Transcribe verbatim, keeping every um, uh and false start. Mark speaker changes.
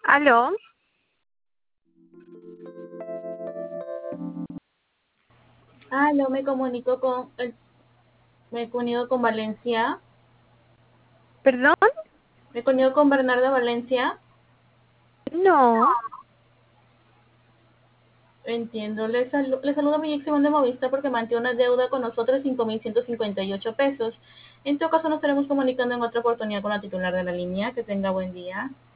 Speaker 1: ¿Aló?
Speaker 2: Aló, me comunico con el- me comunico con Valencia.
Speaker 1: ¿Perdón?
Speaker 2: Me comunico con Bernardo Valencia.
Speaker 1: No.
Speaker 2: Entiendo. Le, salu- le saludo a mi ex de Movista porque mantiene una deuda con nosotros de cinco mil ciento cincuenta y ocho pesos. En todo caso, nos estaremos comunicando en otra oportunidad con la titular de la línea. Que tenga buen día.